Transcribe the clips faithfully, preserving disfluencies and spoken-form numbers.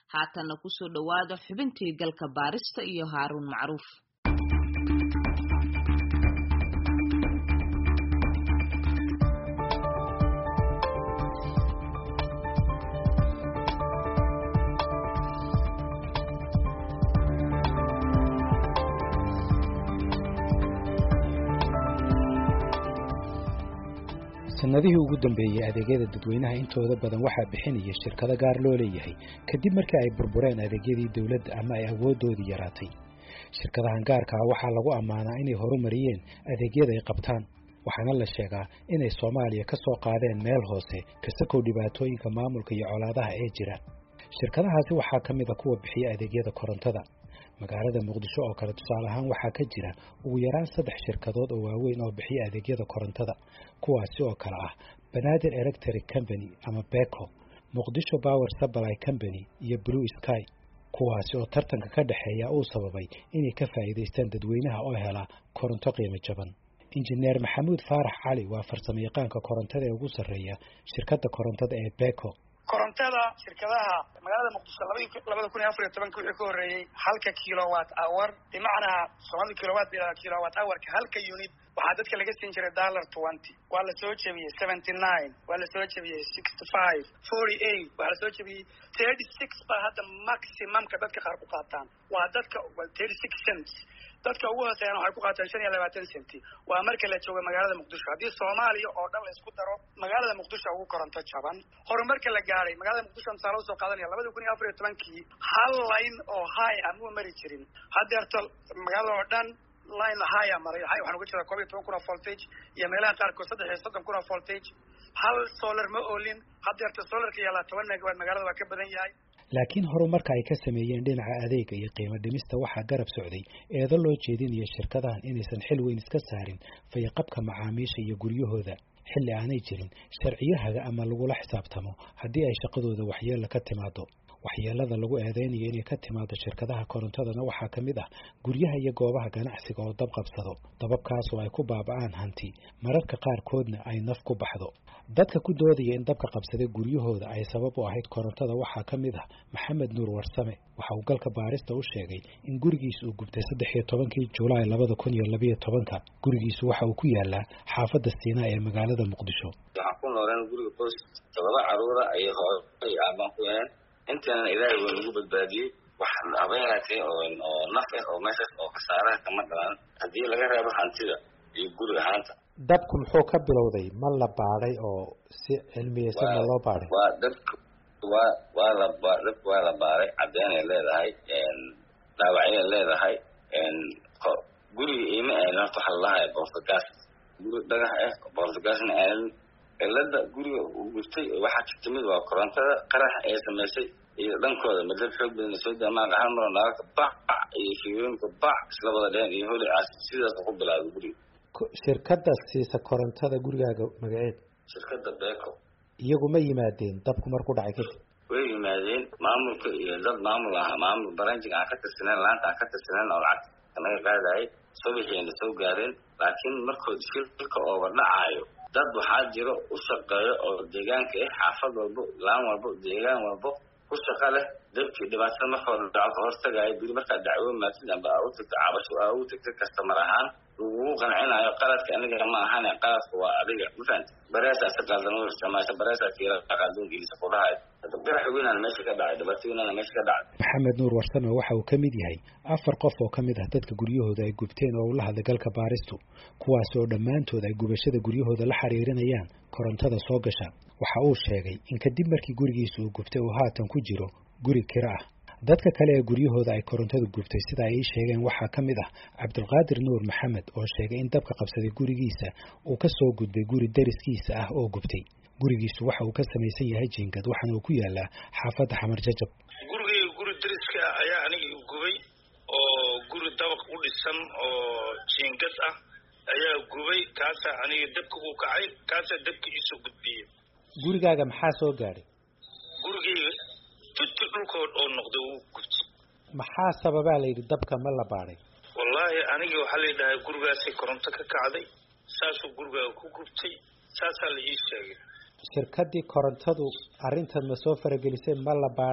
haatana ku soo dhawaada xubintii galka baarista iyo Haaruun Macruuf. sanadihii ugu dambeeyay adeegyada dadweynaha intooda badan waxa bixinaya shirkado gaar loo leeyahay kadib markii ay burbureen adeegyadii dawladda ama ay awoodoodii yaraatay shirkadahan gaarka ah waxaa lagu ammaanaa inay horumariyeen adeegyada ay qabtaan waxaana la sheegaa inay Soomaaliya ka soo qaadeen meel hoose kasoo dhibaatooyinka maamulka iyo colaadaha ee jira shirkadahaasi waxaa kamid ah kuwa bixiya adeegyada korontada magaalada Muqdisho oo kale tusaale ahaan waxaa ka jira ugu yaraan saddex shirkadood oo waaweyn oo bixiya adeegyada korontada kuwaasi oo kala ah Banaadir Electric Company ama Beko, Muqdisho Power Supply Company iyo Blue Sky kuwaasi oo tartanka ka dhaxeeya uu sababay inay ka faa'iideystaan dadweynaha oo hela koronto qiimo jaban. Injineer Maxamuud Faarax Cali waa farsamayaqaanka korontada ee ugu sarreeya shirkadda korontada ee Beko. korontada shirkadaha magaalada Muqdisho laba kun iyo afar iyo toban wixii ka horeeyay halka kilowatt hour bimacnaa Soomaali kilowatt bila kilowatt hour ka halka unit waxa dadka laga siin jiray dollar twenty waa la soo jabiyay seventy-nine waa la soo jabiyay sixty-five forty-eight waa la soo jabiyay thirty-six ba hadda maximum ka dadka qaar ku qaataan waa dadka thirty-six cents dadka ugu hooseeyana waxay ku qaataan shan iyo labaatan senti waa marka la joogo magaalada Muqdisho hadii Soomaaliya oo dhan la isku daro magaalada Muqdisho ugu koronto jaban horumarka la gaaray magaalada Muqdisho inta soo qaadanaya laba kun iyo afar iyo toban kii hal line oo high ah ma mari jirin hadeerto magaalada oo dhan line high ah maray waxaan ugu jiraa koob iyo toban kun voltage iyo meelaha qaar ko saddex iyo soddon kun voltage hal solar ma oolin hadeerto solarka yala toban megawatt magaalada waa ka badan yahay laakiin horumarka ay ka sameeyeen dhinaca adeega iyo qiimo dhimista waxa garab socday eedo loo jeedinayo shirkadahan inaysan xil weyn iska saarin fayaqabka macaamiisha iyo guryahooda xilli aanay jirin sharciyaha ama lagu la xisaabtamo haddii ay shaqadooda waxyeello ka timaado waxyeelada lagu eedeynayo inay ka timaado shirkadaha korontadana waxaa ka mid ah guryaha iyo goobaha ganacsiga oo dab qabsado dababkaas oo ay ku baaba'aan hanti mararka qaarkoodna ay naf ku baxdo dadka ku doodaya in dabka qabsaday guryahooda ay sabab u ahayd korontada waxaa ka mid ah Maxamed Nuur Warsame waxa uu galka baarista u sheegay in gurigiisa uu gubtay saddex iyo tobankii Juulaay laba kun iyo laba iyo toban gurigiisu waxa uu ku yaalaa xaafadda Siinaa ee magaalada Muqdisho waxaan ku noolaan guriga qoys todoba caruur ah iyo hooyo aaban ku yahay intaana ilaahay wuu ugu badbaadiyay waxaan abeeratay oo oo naf ah oo meesha oo khasaaraha kama dhalan hadii laga reebo hantida iyo guriga haanta dabku muxuu ka bilowday ma la baaray oo si cilmiyeysan loo baaray waa dabku waa waa la baaray waa la baaray cadeen ay leedahay een dhaawacyo leedahay een guriga iima ay nafta halahay boortagas guriga dhagax ah boortagasna aan ilada guriga uu gurtay waxa ka timid waa korontada qarax ay sameysay iyo dhankooda madal xoog badan soo daamaan hal mar naagta bac iyo fiyoonka bac isla wada dheen iyo holi as sidaas ku bilaabay guriga shirkadda siisa korontada gurigaaga magaceed shirkadda Beko iyagu ma yimaadeen dabku markuu dhacay kadib way yimaadeen maamulka iyo dad maamul ah maamul baranjiga aan ka tirsaneen laanta aan ka tirsaneen oo lacag kanaga qaaday subaxii soo gaareen laakiin markood shirka oo wadnaayo dad waxaa jiro u shaqeeyo oo deegaanka ah xaafad walba laan walba deegaan walba ku shaqo leh dadkii dhibaatada markooda dhacdo hortagay bil marka dacwo maasida amba u tagtay cabasho oo u tagtay customer ahaan uu qancinayo qaladka aniga ma ahan qaladku waa adiga mafahant bareesa saqaldan oo isticmaasha bareesa kiira qadun gilisa qurahay dadka xubinaan meesha ka dhacay dhibaatooyinana meesha ka dhacay Maxamed Nuur Warsame waxa uu kamid yahay afar qof oo kamid ah dadka guryahooda ay gubteen oo la hadlay galka baaristu kuwaas oo dhamaantood ay gubashada guryahooda la xiriirinayaan korontada soo gasha waxa uu sheegay in kadib markii gurigiisu uu gubtay oo haatan ku jiro guri kira ah dadka kale ee guryahooda ay korontadu gubtay sida ay sheegeen waxa kamid ah Cabdulqaadir Nuur Maxamed oo sheegay in dabka qabsaday gurigiisa uu ka soo gudbay guri dariskiisa ah oo gubtay gurigiisu waxa uu ka samaysan yahay jiingad waxana uu ku yaalaa xaafadda Xamar Jajab guriga guri dariska ayaa aniga gubay oo guri dabaq u dhisan oo jiingad ah ayaa gubay kaas aniga dabka uu kacay kaas dabka isu gudbiyay gurigaaga maxaa soo gaaray guriga tuttu dhulkood oo noqdo uu gubtay maxaa sababa la yiri dabka ma la baaray wallahi aniga waxa la yiraahdaa gurigaasi koronto ka kacday saasoo guriga ku gubtay saasa la ii sheegay shirkadii korontadu arintan ma soo faragelisay ma la baaray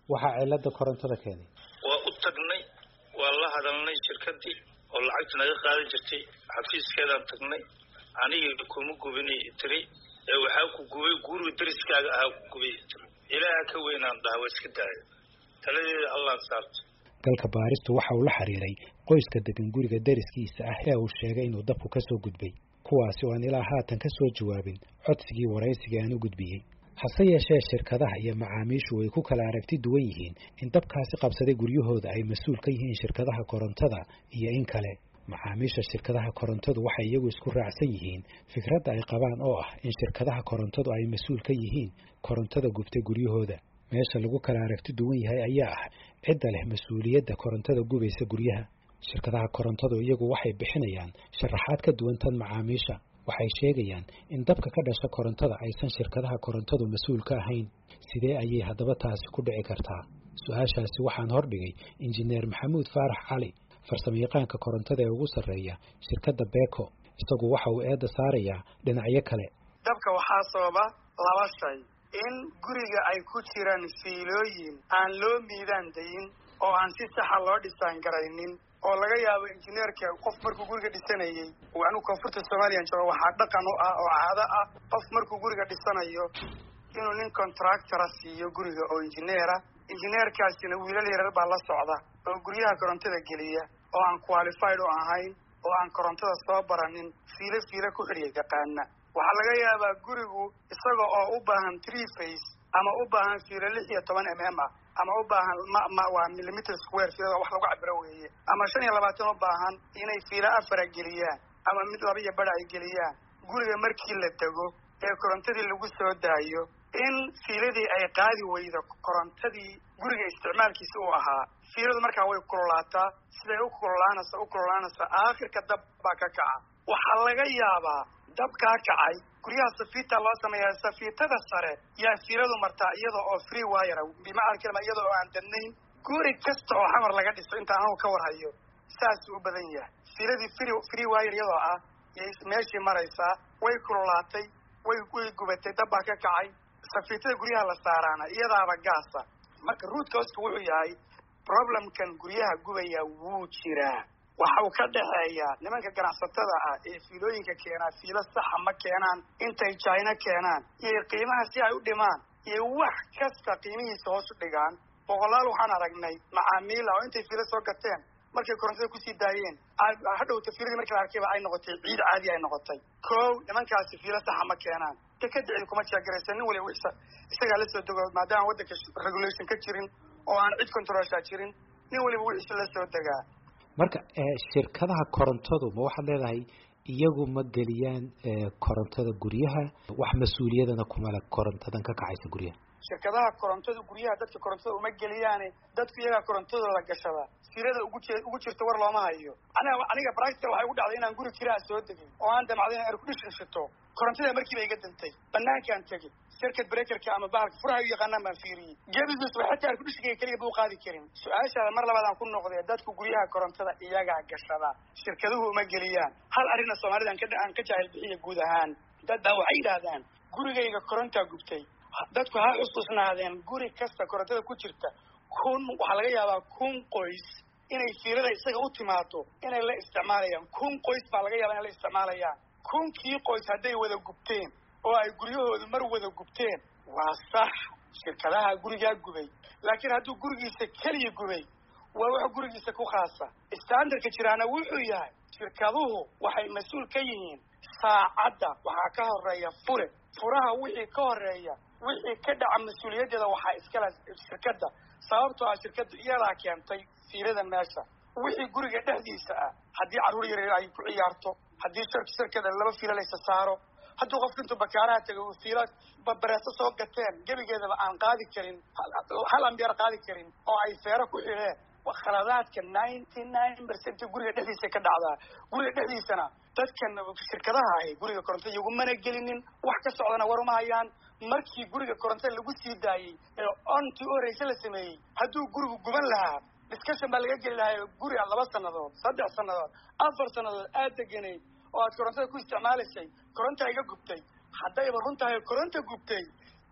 waxa cilada korontada keenay waa u tagnay waa la hadalnay shirkadii oo lacagta naga qaadan jirtay xafiiskeedaan tagnay aniga kuma gubinay tiri ee waxa ku gubay guriga dariskaaga ah ku gubay ilaaha ka weynaan daawo iska daay taladeeda Allah saarto galka baaristu waxa uu la xiriiray qoyska degan guriga dariskiisa ah ee uu sheegay inuu dabku ka soo gudbay kuwaasi oo aan ilaa haatan ka soo jawaabin codsigii waraysiga aan u gudbiyay hase yeeshee shirkadaha iyo macaamiishu way ku kala aragti duwan yihiin in dabkaasi qabsaday guryahooda ay mas'uul ka yihiin shirkadaha korontada iyo in kale macaamiisha shirkadaha korontadu waxay iyagu isku raacsan yihiin fikradda ay qabaan oo ah in shirkadaha korontadu ay mas'uul ka yihiin korontada gubtay guryahooda meesha lagu kala aragti duwan yahay ayaa ah cidda leh mas'uuliyadda korontada gubaysa guryaha shirkadaha korontadu iyagu waxay bixinayaan sharaxaad ka duwan tan macaamiisha waxay sheegayaan in dabka ka dhasha korontada aysan shirkadaha korontadu mas'uul ka ahayn sidee ayay haddaba taasi ku dhici kartaa su-aashaasi waxaan hordhigay injineer maxamuud faarax cali farsamayaqaanka korontada ee ugu sarreeya shirkadda Beko isagu waxa uu eeda saarayaa dhinacyo kale dabka waxaa sababa laba shay in guriga ay ku jiraan fiilooyin aan loo miidaan dayin oo aan si sax ah loo dhisaan garaynin oo laga yaabo injineerka qof markuu guriga dhisanayay oo anu koonfurta Soomaaliya joogo waxa dhaqan u ah oo caado ah qof markuu guriga dhisanayo inuu nin contractor siiyo guriga oo injineera injineerkaasina wiilal yar baa la socda oo guryaha korontada geliya oo aan qualified oo ahayn oo aan korontada soo baranin fiilo fiilo ku xiriir yaqaana waxa laga yaabaa gurigu isaga oo u baahan three phase ama u baahan fiilo lix iyo toban mm ah ama u baahan ma ma waa millimeter square fiilo wax lagu cabiro weeye ama shan iyo labaatan u baahan inay fiilo afar geliyaan ama mid laba iyo badh ay geliyaan guriga markii la tago ee korontadii lagu soo daayo in fiiladii ay qaadi weydo korontadii guriga isticmaalkiisa uu ahaa fiiladu markaa way kululaataa siday u kululaanaysa u kululaanaysa aakhirka dab baa ka kaca waxaa laga yaabaa dab kaa kacay guryaha safiita loo sameeyaa safiitada sare yaa fiiladu martaa iyada oo free wire bimacna kalima iyada oo aan dadnayn guri kasta oo xamar laga dhiso inta anagu ka warhayo saas u badan yahay fiiladii free free wire iyadoo ah yay meeshii maraysaa way kululaatay way way gubatay dab baa ka kacay safiitada guryaha la saaraana iyadaaba gaasa marka root cause wuxuu yahay problemkan guryaha gubaya wuu jiraa waxa uu ka dhaxeeyaa nimanka ganacsatada ah ee fiilooyinka keenaa fiilo saxa ma keenaan intay China keenaan iyo qiimaha si ay u dhimaan iyo wax kasta qiimihiisa hoos u dhigaan boqolaal waxaan aragnay macaamiil oo intay fiilo soo gateen markay korontada ku sii daayeen hadhow tafiiradii markii la arkayba ay noqotay ciid caadi ay noqotay koow nimankaasi fiilo saxa ma keenaan takadicin kuma jeegaraysan nin waliba wixisa isagaa la soo dego maadaama waddanka regulation ka jirin oo aan cid controlsha jirin nin waliba wixisa la soo degaa marka shirkadaha korontadu ma waxaad leedahay iyagu ma geliyaan korontada guryaha wax mas'uuliyadana kuma leh korontadan ka kacaysa guryaha shirkadaha korontada guryaha dadka korontada uma geliyaan dadku iyaga korontadooda la gashada sirada ugu ugu jirta war looma hayo aniga aniga practical waxay ugu dhacday inaan guri kiraa soo degay oo aan damacday inaan air conditioner shito korontada markii bay iga dantay banaankaan tagay circuit breakerka ama bahalka furaha u yaqaanaan baan fiiriyay gebigiisu waxay air conditioner kaliya buu qaadi karin su-aashaada mar labaad aan ku noqday dadku guryaha korontada iyaga gashada shirkaduhu uma geliyaan hal arrin Soomaalida aan ka aan ka jahil bixiyo guud ahaan dad baa waxay yiraahdaan gurigayga koronta gubtay dadku ha xusuusnaadeen guri kasta korontada ku jirta kun waxa laga yaabaa kun qoys inay fiilada isaga u timaado inay la isticmaalayaan kun qoys baa laga yaabaa inay la isticmaalayaan kunkii qoys hadday wada gubteen oo ay guryahoodu mar wada gubteen waa sax shirkadaha gurigaa gubay laakiin hadduu gurigiisa keliya gubay waa wax gurigiisa ku khaasa standardka jiraana wuxuu yahay shirkaduhu waxay mas'uul ka yihiin saacadda waxaa ka horeeya fure furaha wixii ka horeeya wixii ka dhaca mas'uuliyadeeda waxaa iskala shirkadda sababtoo ah shirkaddu iyadaa keentay fiilada meesha wixii guriga dhexdiisa ah haddii carruur yar ay ku ciyaarto haddii shirkada laba fiilo laysa saaro hadduu qofka intuu bakaaraha tago uu fiilo babareeso soo gateen gebigeedaba aan qaadi karin hal ambeer qaadi karin oo ay feero ku xidheen khaladaadka ninety nine percent guriga dhexdiisa ka dhacdaa guriga dhexdiisana dadkan shirkadaha ahi guriga koronto iyagumana gelinin wax ka socdana war uma hayaan markii guriga koronto lagu sii daayey ee ontii horeysa la sameeyey hadduu gurigu guban lahaa discussion baa laga geli lahaa guriga laba sannadood saddex sannadood afar sannadood aad deganay oo aad korontada ku isticmaalaysay koronta iga gubtay haddayba runtahay koronta gubtay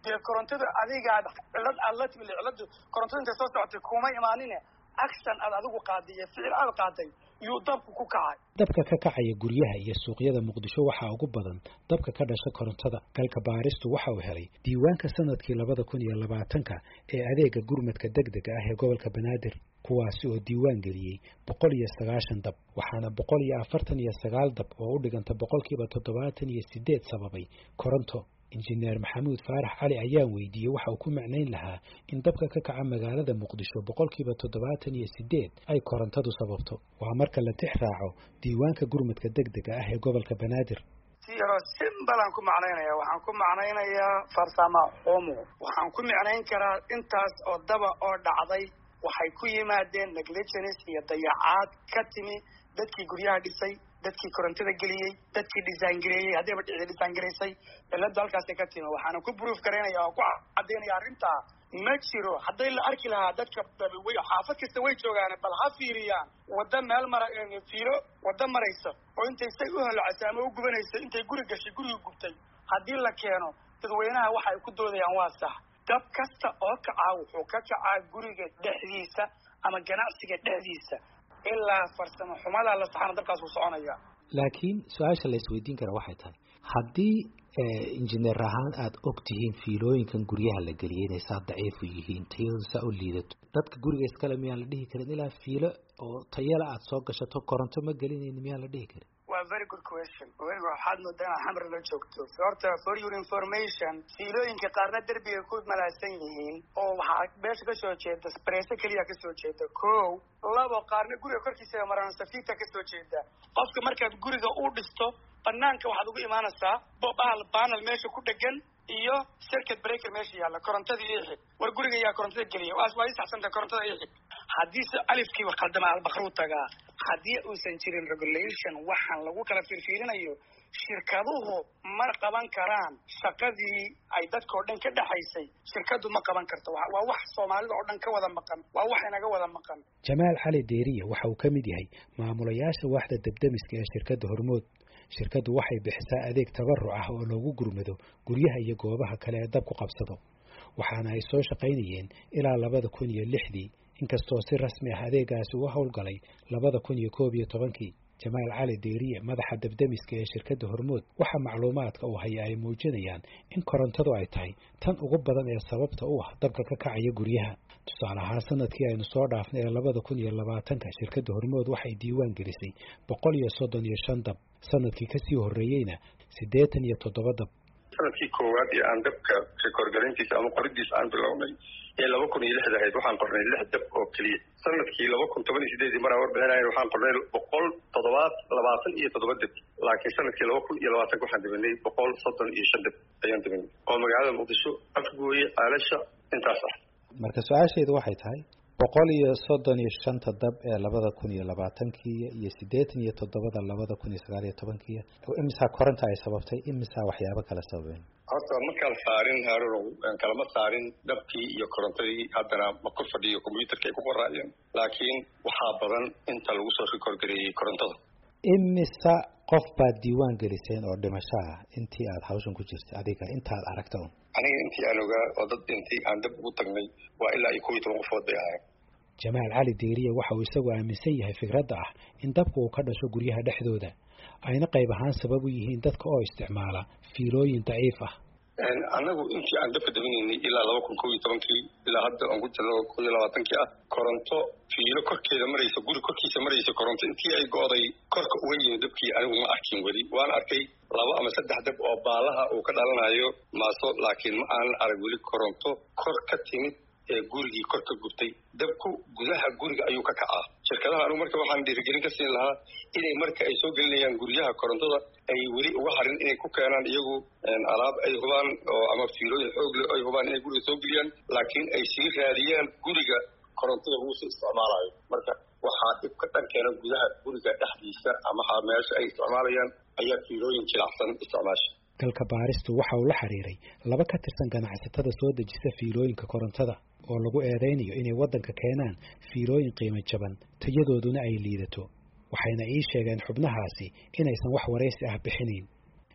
dee korontada adigaad cilad aad la timid ciladu korontada intay soo socotay kuma imaanine action aad adigu qaaday iyo ficil aad qaaday yuu dabku ku kacay. dabka ka kacaya guryaha iyo suuqyada Muqdisho waxaa ugu badan dabka ka dhasha korontada. galka baaristu waxa uu helay diiwaanka sanadkii labada kun iyo labaatanka ee adeega gurmadka degdega ah ee gobolka Banaadir, kuwaasi oo diiwaan geliyay boqol iyo sagaashan dab, waxaana boqol iyo afartan iyo sagaal dab oo u dhiganta boqolkiiba toddobaatan iyo sideed sababay koronto. injineer Maxamuud Faarax Cali ayaa weydiiyay waxa uu ku macnayn lahaa in dabka ka kaca magaalada Muqdisho boqolkiiba toddobaatan iyo sideed ay korontadu sababto. waa marka la tix raaco diiwaanka gurmadka degdega ah ee gobolka Banaadir. si yaro simbalan ku macnaynayaa waxaan ku macnaynayaa farsamo xumo. waxaan ku macnayn karaa intaas oo daba oo dhacday waxay ku yimaadeen negligence iyo dayacaad ka timi dadkii guryaha dhisay, dadkii korontada geliyey, dadkii design gareeyay, haddaba dhicii design gareysay cilada halkaasay ka timi. waxaana ku proof garaynaya oo ku caddaynaya arrintaa ma jiro. hadday la arki lahaa dadka xaafad kasta way joogaan, bal ha fiiriyaan wadda meel mara fiilo wadda maraysa oo intay say u holacasay ama u gubanaysa intay guri gashay guriga gubtay haddii la keeno dadweynaha waxa ay ku doodayaan waa sax. dab kasta oo kacaa wuxuu ka kacaa guriga dhexdiisa ama ganacsiga dhexdiisa ilaa farsamo xumada la saxana dabkaas uu soconaya. laakiin su-aasha la isweydiin kara waxay tahay haddii injineer ahaan aad og tihiin fiilooyinkan guryaha la geliyay inay saa daciif u yihiin, tayadu saa u liidato, dadka guriga iskale miyaan la dhihi karin ilaa fiilo oo tayala aad soo gashato koronto ma gelinayni miyaan la dhihi karin? waa very good question. waxaad moodaa inaad xamar la joogto. horta for your information, fiilooyinka qaarna derbiga ku malaasan yihiin oo waxaa meesha ka soo jeeda spreeso keliya ka soo jeeda kow. labo, qaarna guriga korkiisa maraan safiita ka soo jeeda. qofka markaad guriga u dhisto banaanka waxaad ugu imaanaysaa bahal panel meesha ku dhegan iyo circuit breaker meesha yaalla, korontada ii xig. war guriga yaa korontada geliya waas waa isaxsanta korontada ii xig. haddii se alifkii wax khaldama albakru tagaa. haddii uusan jirin regulation waxaan lagu kala fiirfiirinayo, shirkaduhu ma qaban karaan shaqadii ay dadka oo dhan ka dhaxaysay. shirkadu ma qaban karto. waa wax Soomaalida oo dhan ka wada maqan, waa wax inaga wada maqan. Jamaal Cali Deeriye waxa uu ka mid yahay maamulayaasha waaxda dabdamiska ee shirkadda Hormood. shirkaddu waxay bixisaa adeeg tabaruc ah oo loogu gurmado guryaha iyo goobaha kale ee dabku qabsado, waxaana ay soo shaqaynayeen ilaa labada kun iyo lixdii, inkastoo si rasmi ah adeegaasi u howlgalay labada kun iyo koob iyo tobankii. Jamaal Cali Deeriye, madaxa dabdamiska ee shirkadda Hormood, waxa macluumaadka uu haya ay muujinayaan in korontadu ay tahay tan ugu badan ee sababta u ah dabka ka kacaya guryaha. tusaale ahaan sanadkii aynu soo dhaafnay ee labada kun iyo labaatanka shirkadda Hormood waxay diiwaan gelisay boqol iyo soddon iyo shan dab, sanadkii kasii horreeyeyna siddeetan iyo toddoba dab. sanadkii koowaad ee aan dabka rekoorgarintiisa ama qoridiisa aan bilownay ee laba kun iyo lixda ahayd waxaan qornay lix dab oo keliya. sanadkii laba kun toban iyo sideedii mar aan warbixinayn waxaan qornay boqol toddobaad labaatan iyo toddoba dab, laakiin sanadkii laba kun iyo labaatanka waxaan dabinay boqol soddon iyo shan dab ayaan dabinay oo magaalada Muqdisho, Afgooye, Aalasha intaas ah. marka su-aashaydu waxay tahay boqol iyo soddon iyo shanta dab ee labada kun iyo labaatankii iyo siddeetan iyo toddobada labada kun iyo sagaal iyo tobankii imisa koronta ay sababtay, imisa waxyaabo kala sababeen? horta ma kala saarin Haaruun, kalama saarin dabkii iyo korontadii haddana ma ku fadhiyo kombiyuutarka ay ku qoraayeen, laakiin waxaa badan inta lagu soo rekoorgareeyey korontada. imisa qof baad diiwaan geliseen oo dhimasho ah intii aad hawshan ku jirtay adiga intaad aragta un? aniga intii aan ogaa oo dad dhintay aan dab ugu tagnay waa ilaa iyo kow iyo toban qofood bay ahaayeen. Jamaal Cali Deeriye waxa uu isagu aaminsan yahay fikradda ah in dabku uu ka dhasho guryaha dhexdooda, ayna qayb ahaan sabab u yihiin dadka oo isticmaala fiilooyin daciif ah. annagu intii aan dabka dabinaynay ilaa laba kun kow iyo tobankii ilaa hadda aan ku jirno kow iyo labaatankii ah, koronto fiilo korkeeda maraysa, guri korkiisa maraysa koronto intii ay go'day korka uga yimid dabkii anigu ma arkin weli. waan arkay laba ama saddex dab oo baalaha uu ka dhalanayo maaso, laakiin ma aanan arag weli koronto kor ka timid ee gurigii kor ka gubtay. dabku gudaha guriga ayuu ka kacaa. shirkadaha anigu marka waxaan dhiirigelin ka siin lahaa inay marka ay soo gelinayaan guryaha korontada ay weli uga harin inay ku keenaan iyagu alaab ay hubaan oo ama fiilooyin xoog leh ay hubaan inay guriga soo geliyaan, laakiin ay sii raadiyaan guriga korontada lagu soo isticmaalayo. marka waxaa dhib ka dhankeena gudaha guriga dhexdiisa ama meesha ay isticmaalayaan ayaa fiilooyin jilacsan isticmaasha. galka baaristu waxa uu la xiriiray laba ka tirsan ganacsatada soo dejisa fiilooyinka korontada oo lagu eedeynayo inay waddanka keenaan fiilooyin qiimo jaban, tayadooduna ay liidato. waxayna ii sheegeen xubnahaasi inaysan wax waraysi ah bixinayn.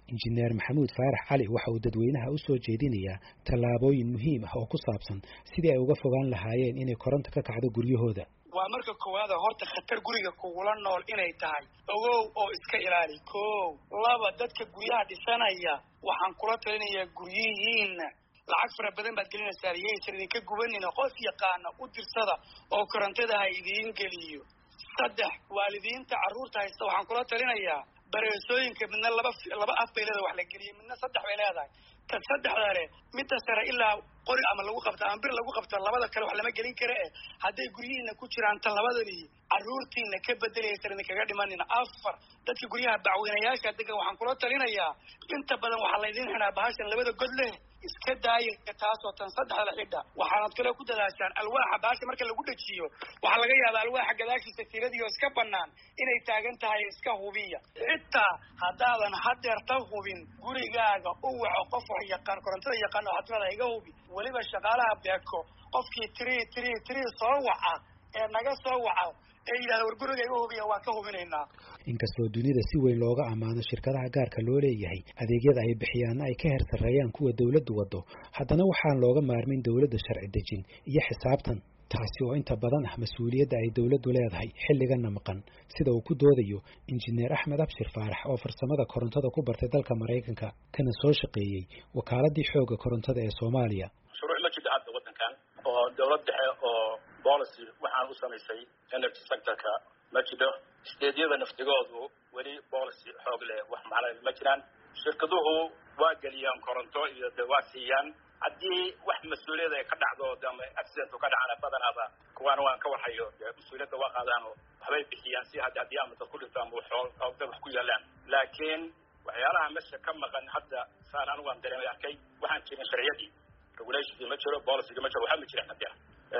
injineer maxamuud faarax cali waxa uu dadweynaha u soo jeedinayaa tallaabooyin muhiim ah oo ku saabsan sidii ay uga fogaan lahaayeen inay koronto ka kacdo guryahooda. waa marka koowaad horta khatar guriga kugula nool inay tahay ogow oo iska ilaali. kow laba dadka guryaha dhisanaya waxaan kula talinayaa guryihiina lacag fara badan baad gelinaysaa yeysan idinka gubanina qof yaqaana u dirsada oo korontada ha idiin geliyo. saddex waalidiinta carruurta haysta waxaan kula talinayaa bareesooyinka midna laba laba af bay leedahay wax la geliyay midna saddex bay leedahay. ta saddexda le midda sare ilaa qori ama lagu qabta ama bir lagu qabta labada kale wax lama gelin kara eh hadday guryihiina ku jiraan tan labadani carruurtiina ka bedelaysan idinkaga dhimanina. afar dadka guryaha bacweynayaasha degan waxaan kula talinayaa inta badan waxaa laydin xidhaa bahashan labada god leh iska daaya taasoo tan saddexda xidha. waxaanad kale ku dadaashaan alwaaxa bahasha marka lagu dhajiyo waxaa laga yaabaa alwaaxa gadaashiisa tiiradiioo iska banaan inay taagan tahay iska hubiya. xitaa haddaadan hadeerta hubin gurigaaga u waco qof wax yaqaan korontada yaqaan oo xadmada iga hubi. weliba shaqaalaha beeko qofkii tiri tiri tiri soo waca ee naga soo waca ee yidhahda war guriga iga hubiya waa ka hubinaynaa. inkastoo dunida si weyn looga ammaano shirkadaha gaarka loo leeyahay adeegyada ay bixiyaanna ay ka heersareeyaan kuwa dawladdu waddo, haddana waxaan looga maarmin dawladda sharci dejin iyo xisaabtan, taasi oo inta badan ah mas-uuliyadda ay dawladdu leedahay xilliganna maqan, sida uu ku doodayo injineer axmed abshir faarax oo farsamada korontada ku bartay dalka Maraykanka kana soo shaqeeyey wakaaladii xoogga korontada ee Soomaaliya. shuruuc ma jiro hadda waddankan oo dawlad dhexe oo policy waxaan u samaysay energy sector-ka ma jiro. steedyada naftigoodu weli policy xoog leh wax macna ma jiraan. shirkaduhu waa geliyaan koronto iyo waa siiyaan haddii wax mas-uuliyad ay ka dhacdo ama accident ka dhacana badanaaba kuwaana waan ka warhayo mas-uuliyadda waa qaadaan oo waxbay bixiyaan si hadda haddii ama dad ku dhinto ama dad wax ku yaalaan. laakiin waxyaalaha meesha ka maqan hadda saan anigu aan dareemay arkay waxaan jirin sharciyadii regulationkii ma jiro policyga ma jiro waxaa ma jiraan hadda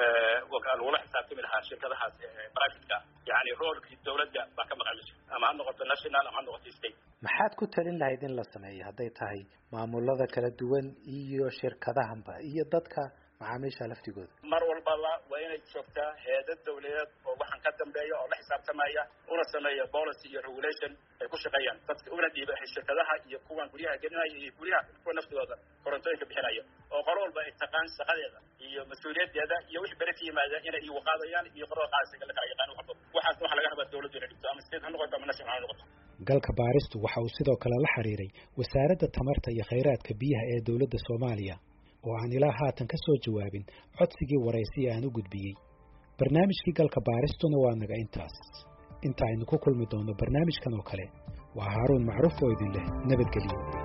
lagula xisaabtami lahaa shirkadahaas privateka yani roolkii dawladda baa ka maqan ama ha noqoto national ama ha noqoto state. maxaad ku talin lahayd in la sameeyo hadday tahay maamulada kala duwan iyo shirkadahanba iyo dadka macaamiisha laftigooda? mar walbaba waa inay joogtaa heedad dawladeed oo waxaan ka dambeeya oo la xisaabtamaya una sameeya policy iyo regulation ay ku shaqeeyaan dadka una dhiiba shirkadaha iyo kuwan guryaha gelinaya iyo guryaha kuwa naftooda korontooyinka bixinaya oo qolo walba ay taqaan shaqadeeda iyo mas-uuliyadeeda iyo wixii bere ka yimaada inay igu qaadayaan iyo qolada qaadaysa la kala yaqaan waxba waxaas waxa laga rabaa dawladdu inay dhigto ama state ha noqoto ama national ha noqoto. galka baaristu waxa uu sidoo kale la xiriiray wasaaradda tamarta iyo kheyraadka biyaha ee dawladda Soomaaliya oo aan ilaa haatan ka soo jawaabin codsigii waraysiga aan u gudbiyey. barnaamijkii galka baaristuna waa naga intaas. inta aynu ku kulmi doono barnaamijkan oo kale waa Haaruun Macruuf oo idin leh nabadgelyo.